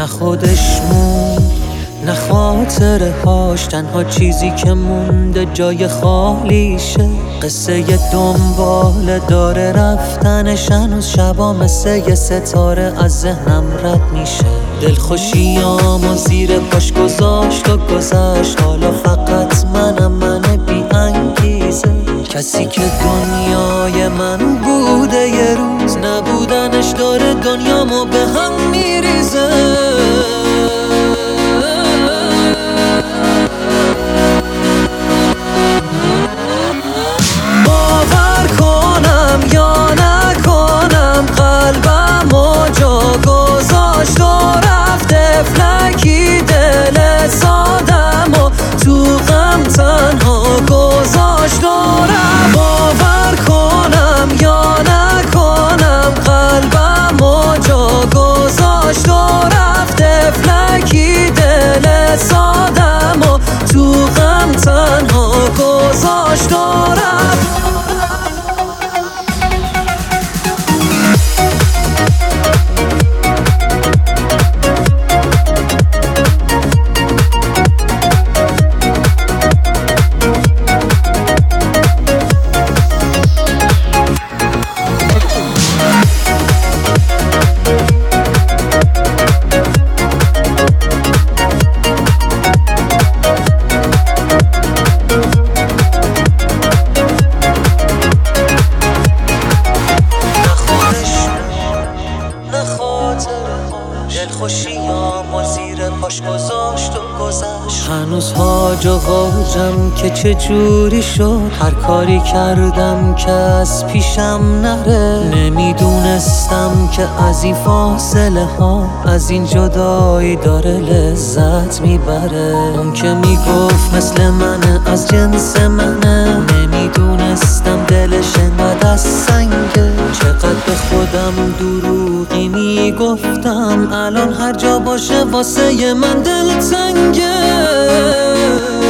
نه خودش موند نه خاطره هاش، تنها چیزی که مونده جای خالیشه. قصه دنباله داره رفتنش، هنوز شبا مثل یه ستاره از ذهنم رد میشه. دلخوشیامو زیر پاش گذاشت و گذشت، حالا فقط من بی انگیزه. کسی که دنیای من بوده یه روز، نبودنش داره دنیامو به هم میریزه. باور کنم یا نکنم، قلبمو جا گذاشت و رفت فلکی دل سادمو تو غم تنها گذاشت و رفت. باور کنم یا نکنم، قلبمو جا گذاشت و رفت فلکی دل سادمو تو غم تنها گذاشت و رفت. دلخوشیامو زیر پاش گذاشت و گذشت. هنوز هاج و واجم که چه جوری شد، هر کاری کردم که از پیشم نره. نمیدونستم که از این فاصله ها، از این جدایی داره لذت میبره. اون که میگفت مثل منه، از جنس منه، نمیدونستم دلش انقدر از سنگه. چقدر به خودم دروغی میگفتم، الان هر جا باشه واسه من دل تنگه.